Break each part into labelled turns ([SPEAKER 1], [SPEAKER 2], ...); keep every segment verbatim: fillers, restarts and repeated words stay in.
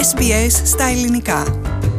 [SPEAKER 1] Ες Μπι Ες στα ελληνικά.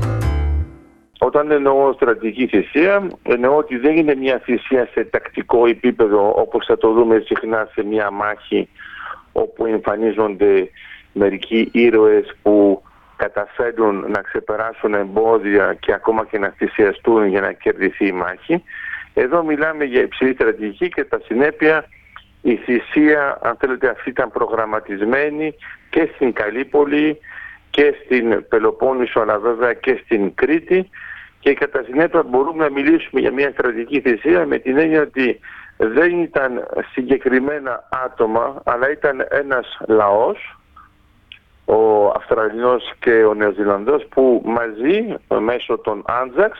[SPEAKER 2] Όταν εννοώ στρατηγική θυσία, εννοώ ότι δεν είναι μια θυσία σε τακτικό επίπεδο, όπως θα το δούμε συχνά σε μια μάχη όπου εμφανίζονται μερικοί ήρωες που καταφέρουν να ξεπεράσουν εμπόδια και ακόμα και να θυσιαστούν για να κερδιθεί η μάχη. Εδώ μιλάμε για υψηλή στρατηγική και τα συνέπεια η θυσία, αν θέλετε, αυτή ήταν προγραμματισμένη και στην Καλύπολη και στην Πελοπόννησο, αλλά βέβαια και στην Κρήτη, και κατά συνέπεια μπορούμε να μιλήσουμε για μια στρατηγική θυσία με την έννοια ότι δεν ήταν συγκεκριμένα άτομα, αλλά ήταν ένας λαός, ο Αυστραλινός και ο Νεοζηλανδός, που μαζί μέσω των Άντζαξ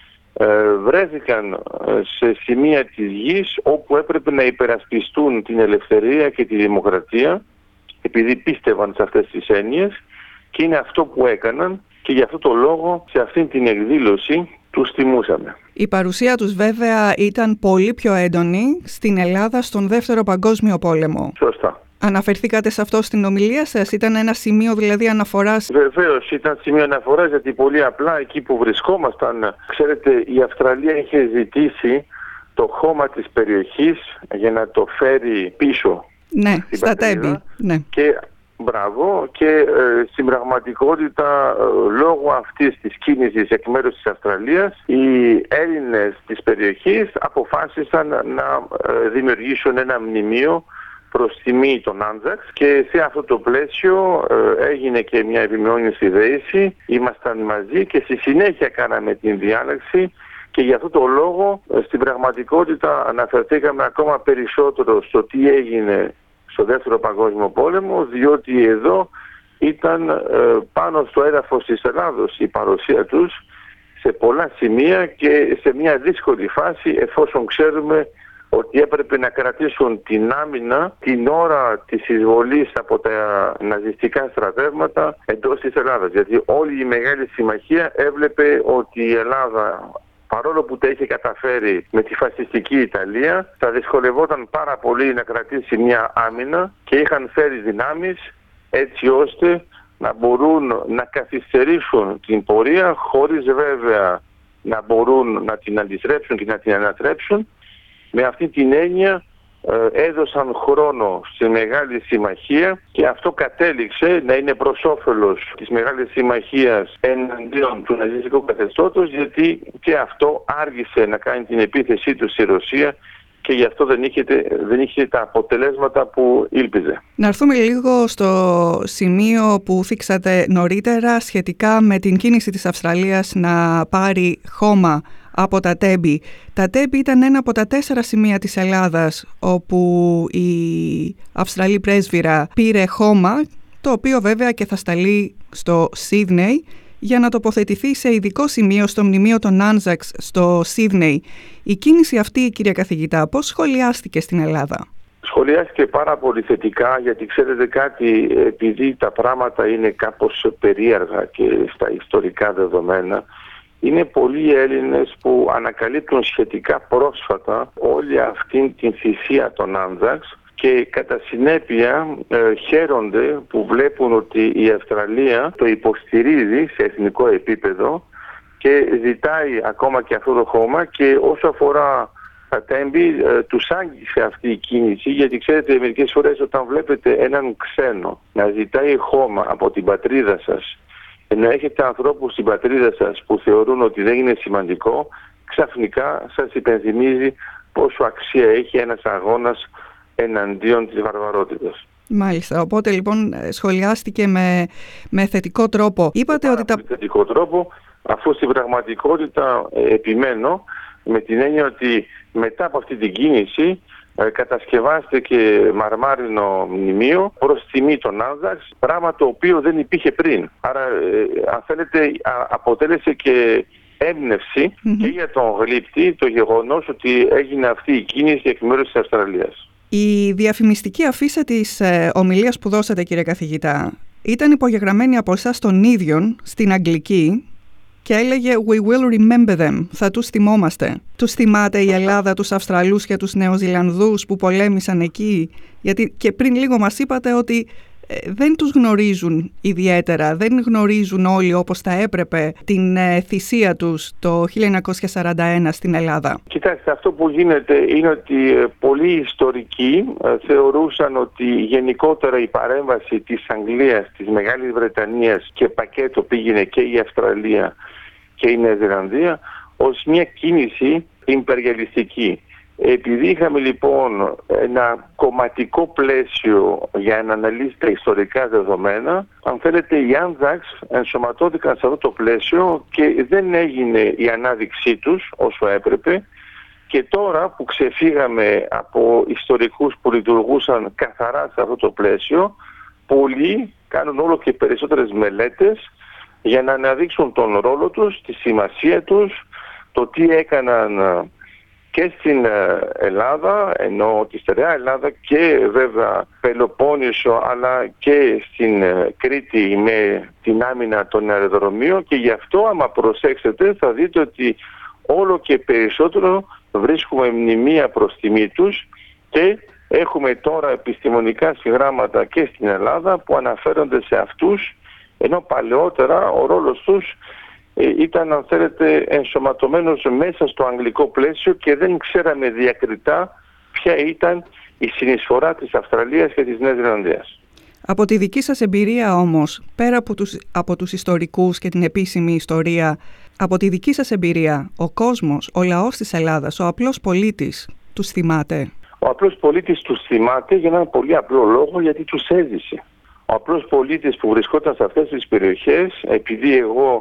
[SPEAKER 2] βρέθηκαν σε σημεία της γης όπου έπρεπε να υπερασπιστούν την ελευθερία και τη δημοκρατία, επειδή πίστευαν σε αυτές τις έννοιες, και είναι αυτό που έκαναν, και γι' αυτό το λόγο σε αυτήν την εκδήλωση τους τιμούσαμε.
[SPEAKER 3] Η παρουσία τους βέβαια ήταν πολύ πιο έντονη στην Ελλάδα στον Δεύτερο Παγκόσμιο Πόλεμο.
[SPEAKER 2] Σωστά.
[SPEAKER 3] Αναφερθήκατε σε αυτό στην ομιλία σας, ήταν ένα σημείο δηλαδή αναφοράς?
[SPEAKER 2] Βεβαίως ήταν σημείο αναφοράς, γιατί πολύ απλά εκεί που βρισκόμασταν, ξέρετε, η Αυστραλία είχε ζητήσει το χώμα της περιοχής για να το φέρει πίσω.
[SPEAKER 3] Ναι, στα Τέμπη. Ναι.
[SPEAKER 2] Και μπράβο, και ε, στην πραγματικότητα ε, λόγω αυτής της κίνησης εκ μέρους της Αυστραλίας, οι Έλληνες της περιοχής αποφάσισαν να ε, δημιουργήσουν ένα μνημείο προς τιμή των Άντζαξ, και σε αυτό το πλαίσιο ε, έγινε και μια επιμειώνηση δέηση, ήμασταν μαζί και στη συνέχεια κάναμε την διάλεξη, και για αυτό το λόγο ε, στην πραγματικότητα αναφερθήκαμε ακόμα περισσότερο στο τι έγινε στο Δεύτερο Παγκόσμιο Πόλεμο, διότι εδώ ήταν ε, πάνω στο έδαφος της Ελλάδος η παρουσία τους σε πολλά σημεία και σε μια δύσκολη φάση, εφόσον ξέρουμε ότι έπρεπε να κρατήσουν την άμυνα την ώρα της εισβολής από τα ναζιστικά στρατεύματα εντός της Ελλάδας. Γιατί όλη η Μεγάλη Συμμαχία έβλεπε ότι η Ελλάδα, παρόλο που τα είχε καταφέρει με τη φασιστική Ιταλία, θα δυσκολευόταν πάρα πολύ να κρατήσει μια άμυνα, και είχαν φέρει δυνάμεις έτσι ώστε να μπορούν να καθυστερήσουν την πορεία, χωρίς βέβαια να μπορούν να την αντιστρέψουν και να την ανατρέψουν. Με αυτή την έννοια ε, έδωσαν χρόνο στη Μεγάλη Συμμαχία, και αυτό κατέληξε να είναι προς όφελος της Μεγάλης Συμμαχίας εναντίον του ναζιστικού καθεστώτος, γιατί και αυτό άργησε να κάνει την επίθεσή του στη Ρωσία, και γι' αυτό δεν είχε, δεν είχε τα αποτελέσματα που ήλπιζε.
[SPEAKER 3] Να έρθουμε λίγο στο σημείο που θίξατε νωρίτερα σχετικά με την κίνηση της Αυστραλίας να πάρει χώμα από τα Τέμπη. Τα Τέμπη ήταν ένα από τα τέσσερα σημεία της Ελλάδας όπου η Αυστραλή πρέσβυρα πήρε χώμα, το οποίο βέβαια και θα σταλεί στο Σίδνεϊ για να τοποθετηθεί σε ειδικό σημείο στο μνημείο των Άντζαξ στο Σίδνεϊ. Η κίνηση αυτή, κυρία καθηγητά, πώς σχολιάστηκε στην Ελλάδα?
[SPEAKER 2] Σχολιάστηκε πάρα πολύ θετικά, γιατί ξέρετε κάτι, επειδή τα πράγματα είναι κάπως περίεργα και στα ιστορικά δεδομένα, είναι πολλοί Έλληνες που ανακαλύπτουν σχετικά πρόσφατα όλη αυτή την θυσία των Άντζαξ, και κατά συνέπεια ε, χαίρονται που βλέπουν ότι η Αυστραλία το υποστηρίζει σε εθνικό επίπεδο και ζητάει ακόμα και αυτό το χώμα. Και όσο αφορά τα Τέμπη, ε, τους άγγιξε αυτή η κίνηση, γιατί ξέρετε, μερικές φορές όταν βλέπετε έναν ξένο να ζητάει χώμα από την πατρίδα σας, ενώ έχετε ανθρώπους στην πατρίδα σας που θεωρούν ότι δεν είναι σημαντικό, ξαφνικά σας υπενθυμίζει πόσο αξία έχει ένας αγώνας εναντίον της βαρβαρότητας.
[SPEAKER 3] Μάλιστα. Οπότε λοιπόν σχολιάστηκε με, με θετικό τρόπο. Είπατε ότι τα... Με
[SPEAKER 2] θετικό τρόπο, αφού στην πραγματικότητα ε, επιμένω με την έννοια ότι μετά από αυτή την κίνηση ε, κατασκευάστηκε μαρμάρινο μνημείο προς τιμή των Άντζαξ, πράγμα το οποίο δεν υπήρχε πριν. Άρα ε, αν θέλετε α, αποτέλεσε και έμπνευση mm-hmm. και για τον γλύπτη το γεγονός ότι έγινε αυτή η κίνηση εκ μέρους της Αυστραλίας.
[SPEAKER 3] Η διαφημιστική αφίσα της ε, ομιλίας που δώσατε, κύριε καθηγητά, ήταν υπογεγραμμένη από εσάς τον ίδιον στην αγγλική και έλεγε «We will remember them», θα τους θυμόμαστε. Τους θυμάται η Ελλάδα, τους Αυστραλούς και τους Νεοζηλανδούς που πολέμησαν εκεί? Γιατί και πριν λίγο μας είπατε ότι δεν τους γνωρίζουν ιδιαίτερα, δεν γνωρίζουν όλοι όπως θα έπρεπε την θυσία τους το χίλια εννιακόσια σαράντα ένα στην Ελλάδα.
[SPEAKER 2] Κοιτάξτε, αυτό που γίνεται είναι ότι πολλοί ιστορικοί θεωρούσαν ότι γενικότερα η παρέμβαση της Αγγλίας, της Μεγάλης Βρετανίας και πακέτο πήγαινε και η Αυστραλία και η Νέα Ζηλανδία ως μια κίνηση ιμπεριαλιστική. Επειδή είχαμε λοιπόν ένα κομματικό πλαίσιο για να αναλύσει τα ιστορικά δεδομένα, αν θέλετε οι Άνδαξ ενσωματώθηκαν σε αυτό το πλαίσιο και δεν έγινε η ανάδειξή τους όσο έπρεπε, και τώρα που ξεφύγαμε από ιστορικούς που λειτουργούσαν καθαρά σε αυτό το πλαίσιο, πολλοί κάνουν όλο και περισσότερες μελέτες για να αναδείξουν τον ρόλο τους, τη σημασία τους, το τι έκαναν και στην Ελλάδα, ενώ τη στερεά Ελλάδα, και βέβαια Πελοπόννησο, αλλά και στην Κρήτη με την άμυνα των αεροδρομίων, και γι' αυτό άμα προσέξετε θα δείτε ότι όλο και περισσότερο βρίσκουμε μνημεία προς τιμή τους και έχουμε τώρα επιστημονικά συγγράμματα και στην Ελλάδα που αναφέρονται σε αυτούς, ενώ παλαιότερα ο ρόλος τους ήταν, αν θέλετε, ενσωματωμένος μέσα στο αγγλικό πλαίσιο και δεν ξέραμε διακριτά ποια ήταν η συνεισφορά της Αυστραλίας και της Νέας Ζηλανδίας.
[SPEAKER 3] Από τη δική σας εμπειρία όμως, πέρα από τους, από τους ιστορικούς και την επίσημη ιστορία, από τη δική σας εμπειρία, ο κόσμος, ο λαός της Ελλάδας, ο απλός πολίτης, τους θυμάται?
[SPEAKER 2] Ο απλός πολίτης τους θυμάται για έναν πολύ απλό λόγο, γιατί τους έζησε. Ο απλός πολίτης που βρισκόταν σε αυτές τις περιοχές, επειδή εγώ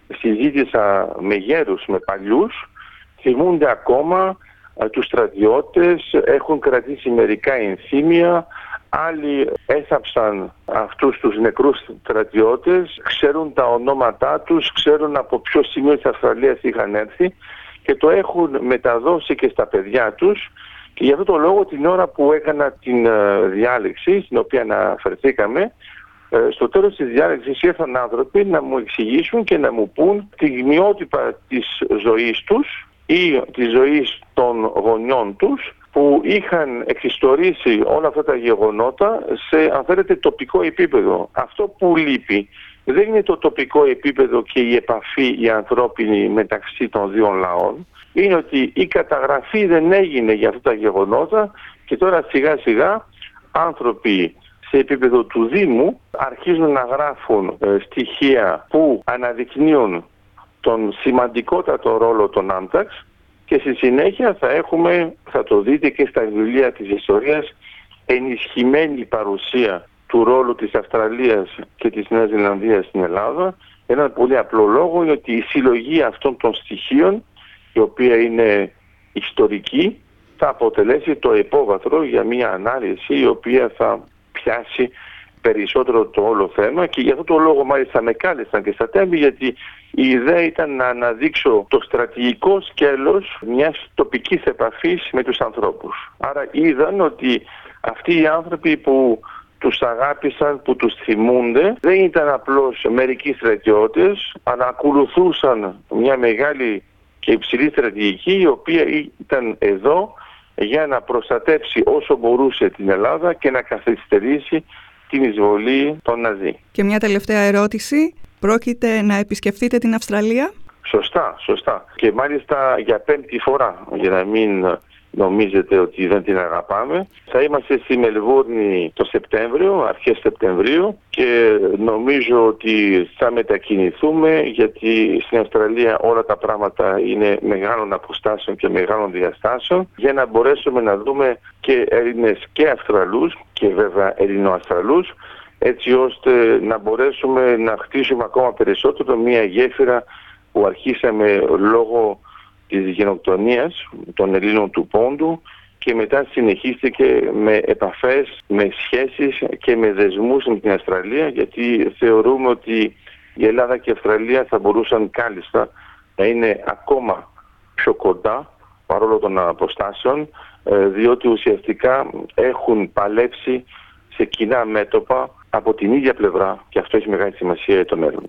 [SPEAKER 2] συζήτησα με γέρους, με παλιούς, θυμούνται ακόμα α, τους στρατιώτες, έχουν κρατήσει μερικά ενθύμια, άλλοι έθαψαν αυτούς τους νεκρούς στρατιώτες, ξέρουν τα ονόματά τους, ξέρουν από ποιο σημείο της Αυστραλίας είχαν έρθει και το έχουν μεταδώσει και στα παιδιά τους. Και γι' αυτό το λόγο την ώρα που έκανα την uh, διάλεξη, στην οποία αναφερθήκαμε, στο τέλος της διάλεξης ήρθαν άνθρωποι να μου εξηγήσουν και να μου πούν τη γνιότυπα της ζωής τους ή της ζωής των γονιών τους, που είχαν εξιστορήσει όλα αυτά τα γεγονότα σε, αν θέλετε, τοπικό επίπεδο. Αυτό που λείπει δεν είναι το τοπικό επίπεδο και η επαφή η ανθρώπινη μεταξύ των δύο λαών. Είναι ότι η καταγραφή δεν έγινε για αυτά τα γεγονότα και τώρα σιγά σιγά άνθρωποι σε επίπεδο του Δήμου αρχίζουν να γράφουν ε, στοιχεία που αναδεικνύουν τον σημαντικότατο ρόλο των Άνδαξ, και στη συνέχεια θα έχουμε, θα το δείτε και στα βιβλία της ιστορίας, ενισχυμένη παρουσία του ρόλου της Αυστραλίας και της Νέας Ζηλανδίας στην Ελλάδα. Ένα πολύ απλό λόγο είναι ότι η συλλογή αυτών των στοιχείων, η οποία είναι ιστορική, θα αποτελέσει το υπόβαθρο για μια ανάλυση η οποία θα πιάσει περισσότερο το όλο θέμα, και γι' αυτό το λόγο μάλιστα με κάλεσαν και στα Τέμπη, γιατί η ιδέα ήταν να αναδείξω το στρατηγικό σκέλος μιας τοπικής επαφής με τους ανθρώπους. Άρα είδαν ότι αυτοί οι άνθρωποι που τους αγάπησαν, που τους θυμούνται, δεν ήταν απλώς μερικοί στρατιώτες, αλλά ακολουθούσαν μια μεγάλη και υψηλή στρατηγική, η οποία ήταν εδώ για να προστατεύσει όσο μπορούσε την Ελλάδα και να καθυστερήσει την εισβολή των Ναζί.
[SPEAKER 3] Και μια τελευταία ερώτηση. Πρόκειται να επισκεφτείτε την Αυστραλία?
[SPEAKER 2] Σωστά, σωστά. Και μάλιστα για πέμπτη φορά, για να μην νομίζετε ότι δεν την αγαπάμε. Θα είμαστε στη Μελβούρνη το Σεπτέμβριο, αρχές Σεπτεμβρίου, και νομίζω ότι θα μετακινηθούμε, γιατί στην Αυστραλία όλα τα πράγματα είναι μεγάλων αποστάσεων και μεγάλων διαστάσεων, για να μπορέσουμε να δούμε και Έλληνες και Αυστραλούς και βέβαια Ελληνοαυστραλούς, έτσι ώστε να μπορέσουμε να χτίσουμε ακόμα περισσότερο μια γέφυρα που αρχίσαμε λόγω της γενοκτονίας των Ελλήνων του Πόντου, και μετά συνεχίστηκε με επαφές, με σχέσεις και με δεσμούς με την Αυστραλία, γιατί θεωρούμε ότι η Ελλάδα και η Αυστραλία θα μπορούσαν κάλλιστα να είναι ακόμα πιο κοντά παρόλο των αποστάσεων, διότι ουσιαστικά έχουν παλέψει σε κοινά μέτωπα από την ίδια πλευρά, και αυτό έχει μεγάλη σημασία για το μέλλον.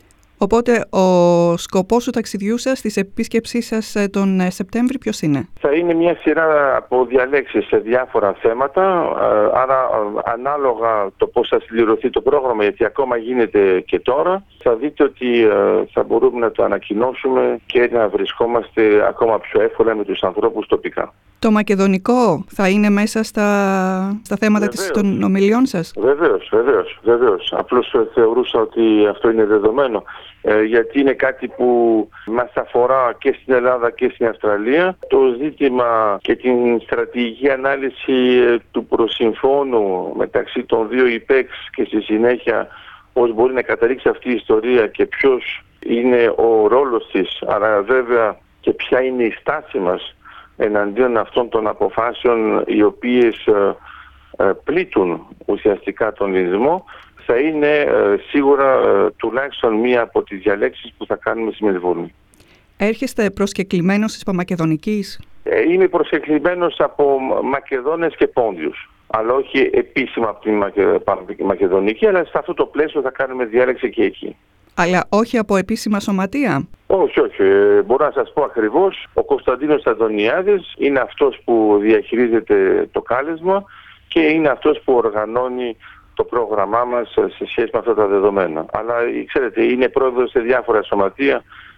[SPEAKER 3] Οπότε ο σκοπός του ταξιδιού σας, της επίσκεψής σας τον Σεπτέμβρη, ποιος είναι?
[SPEAKER 2] Θα είναι μια σειρά από διαλέξεις σε διάφορα θέματα, άρα ανάλογα το πώς θα συμπληρωθεί το πρόγραμμα, γιατί ακόμα γίνεται και τώρα, θα δείτε ότι θα μπορούμε να το ανακοινώσουμε και να βρισκόμαστε ακόμα πιο εύκολα με τους ανθρώπους τοπικά.
[SPEAKER 3] Το μακεδονικό θα είναι μέσα στα, στα θέματα της, των ομιλιών σας?
[SPEAKER 2] Βεβαίως, βεβαίως, βεβαίως. Απλώς θεωρούσα ότι αυτό είναι δεδομένο, ε, γιατί είναι κάτι που μας αφορά και στην Ελλάδα και στην Αυστραλία. Το ζήτημα και την στρατηγική ανάλυση του προσυμφώνου μεταξύ των δύο ΙΠΕΞ και στη συνέχεια πώς μπορεί να καταλήξει αυτή η ιστορία και ποιος είναι ο ρόλος της, αλλά βέβαια και ποια είναι η στάση μας εναντίον αυτών των αποφάσεων οι οποίες ε, ε, πλήττουν ουσιαστικά τον ελληνισμό, θα είναι ε, σίγουρα ε, τουλάχιστον μία από τις διαλέξεις που θα κάνουμε στη Μελβούρνη.
[SPEAKER 3] Έρχεστε προσκεκλημένος της Παμακεδονικής?
[SPEAKER 2] Ε, είμαι προσκεκλημένος από Μακεδόνες και Πόντιους, αλλά όχι επίσημα από την Μακε... Μακεδονική, αλλά σε αυτό το πλαίσιο θα κάνουμε διάλεξη και εκεί.
[SPEAKER 3] Αλλά όχι από επίσημα σωματεία?
[SPEAKER 2] Όχι, όχι. Ε, μπορώ να σας πω ακριβώς. Ο Κωνσταντίνος Αντωνιάδης είναι αυτός που διαχειρίζεται το κάλεσμα και είναι αυτός που οργανώνει το πρόγραμμά μας σε σχέση με αυτά τα δεδομένα. Αλλά ξέρετε, είναι πρόεδρος σε διάφορα σωματεία,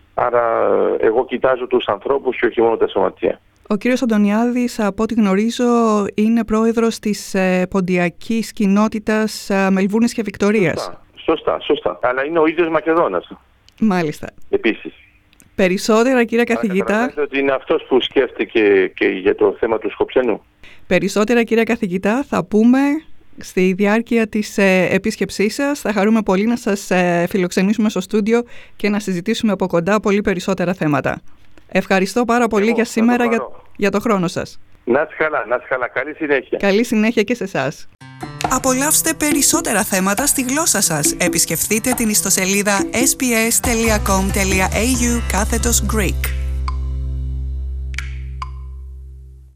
[SPEAKER 2] άρα εγώ κοιτάζω τους ανθρώπους και όχι μόνο τα σωματεία.
[SPEAKER 3] Ο κύριος Αντωνιάδης, από ό,τι γνωρίζω, είναι πρόεδρος της ε, ποντιακής κοινότητας ε, Μελβούρνης και Βικτωρίας.
[SPEAKER 2] Σωστά, σωστά, σωστά. Αλλά είναι ο ίδιος Μακεδόνας.
[SPEAKER 3] Μάλιστα.
[SPEAKER 2] Επίσης.
[SPEAKER 3] Περισσότερα, κύριε καθηγητά.
[SPEAKER 2] Καταλαβαίνετε ότι είναι αυτός που σκέφτηκε και για το θέμα του Σκοπιανού.
[SPEAKER 3] Περισσότερα, κύριε καθηγητά, θα πούμε στη διάρκεια της ε, επίσκεψής σας. Θα χαρούμε πολύ να σας ε, φιλοξενήσουμε στο στούντιο και να συζητήσουμε από κοντά πολύ περισσότερα θέματα. Ευχαριστώ πάρα πολύ Εγώ, για σήμερα το για, για το χρόνο σας.
[SPEAKER 2] Να είσαι καλά, να είσαι καλά. Καλή συνέχεια.
[SPEAKER 3] Καλή συνέχεια και σε εσάς.
[SPEAKER 1] Απολαύστε περισσότερα θέματα στη γλώσσα σας. Επισκεφτείτε την ιστοσελίδα ες μπι ες τελεία κομ τελεία έι γιου κάθετος Greek.